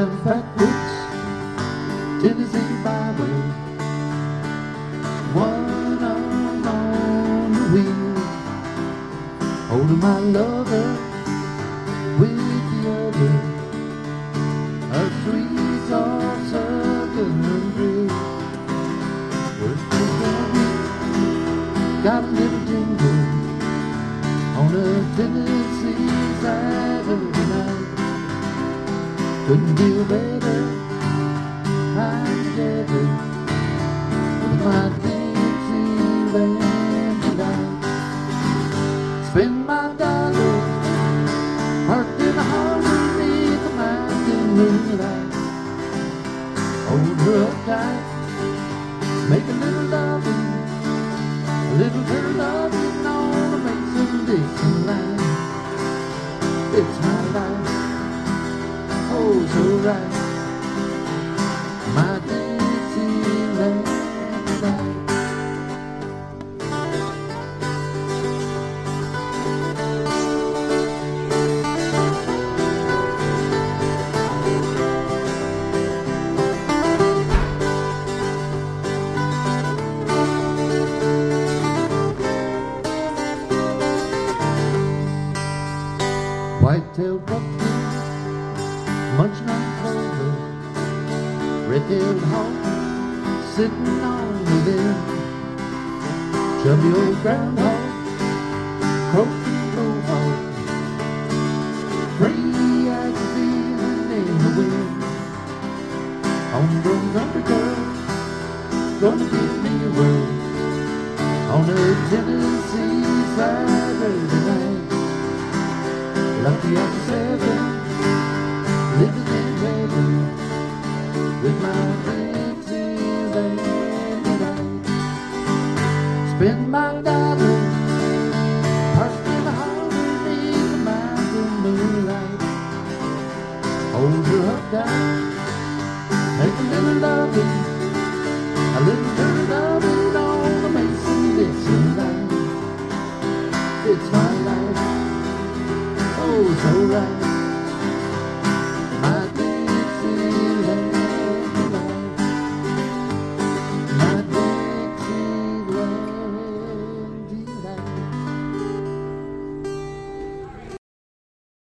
them backwoods Tennessee byway, one arm on the wheel, holding my lover with the other, a sweet soft southern breeze. Working for me, got a little jingle on a Tennessee Saturday night. Couldn't feel better, I'm together with my Dixieland tonight. Spend my dollar, parked in the harbor beneath the mountain moonlight. Hold her up tight, make a little loving, a little her loving on a Mason-Dixon line. It's my life, oh so right, my Dixieland tonight. White-tailed bucktail, munching on clover, red-tailed hawk sitting on the limb, chubby old groundhog, croaking mohawk, free as a feeling in the wind. Homegrown country girl, gonna give me a whirl on a Tennessee Saturday night. Lucky I'm 7, living in heaven with my Dixieland tonight. Spend my dollar, parked in the harbor beneath the mountain moonlight. Hold her up tight, make a little loving,